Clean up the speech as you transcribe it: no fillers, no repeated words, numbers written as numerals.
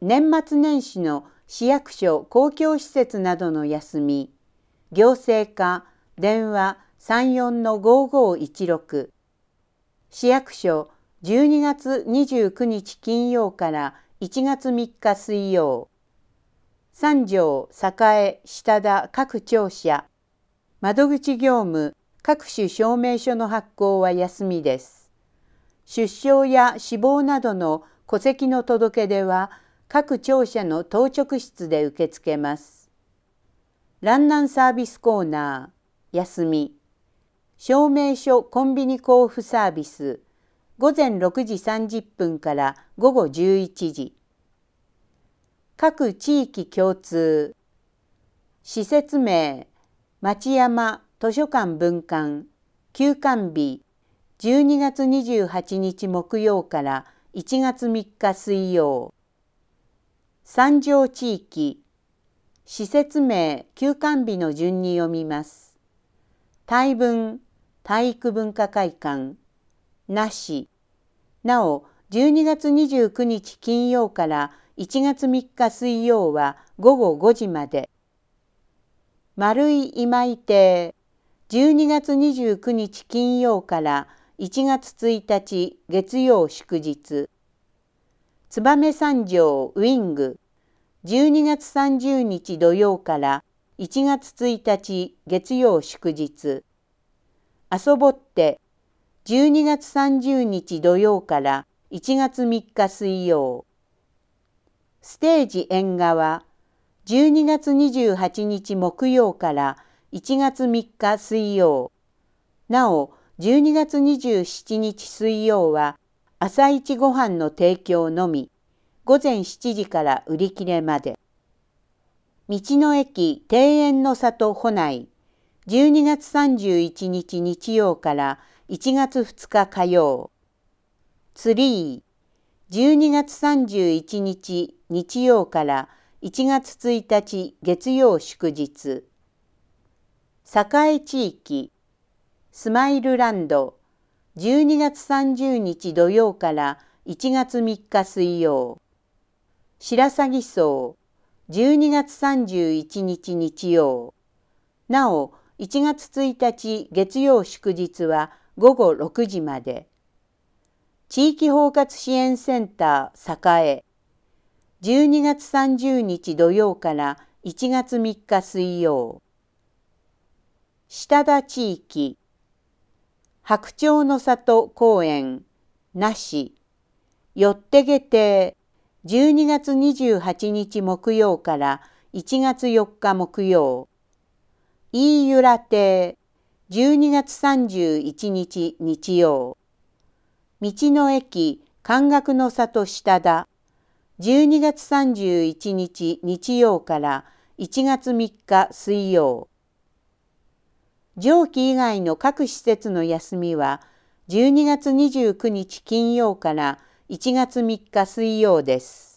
年末年始の市役所公共施設などの休み、行政課電話34-5516、市役所12月29日金曜から1月3日水曜、三条、栄、下田各庁舎、窓口業務、各種証明書の発行は休みです。出生や死亡などの戸籍の届け出は、各庁舎の当直室で受け付けます。蘭南サービスコーナー、休み。証明書コンビニ交付サービス、午前6時30分から午後11時。各地域共通。施設名、町山図書館分館、休館日、12月28日木曜から1月3日水曜。三条地域、施設名、休館日の順に読みます。体文、体育文化会館、なし。なお、12月29日金曜から1月3日水曜は午後5時まで。丸井今井邸、12月29日金曜から1月1日月曜祝日。燕三条ウィング、12月30日土曜から1月1日月曜祝日。遊ぼって、12月30日土曜から1月3日水曜。ステージ縁側、12月28日木曜から1月3日水曜。なお、12月27日水曜は朝一ご飯の提供のみ、午前7時から売り切れまで。道の駅庭園の里保内、12月31日日曜から1月2日火曜。ツリー、12月31日日曜から1月1日月曜祝日。栄地域、スマイルランド、12月30日土曜から1月3日水曜。白鷺荘、12月31日日曜。なお、1月1日月曜祝日は午後6時まで。地域包括支援センター栄、12月30日土曜から1月3日水曜。下田地域、白鳥の里公園、なし。よって下亭、12月28日木曜から1月4日木曜。飯浦亭、12月31日日曜。道の駅関学の里下田、12月31日日曜から1月3日水曜。上記以外の各施設の休みは12月29日金曜から1月3日水曜です。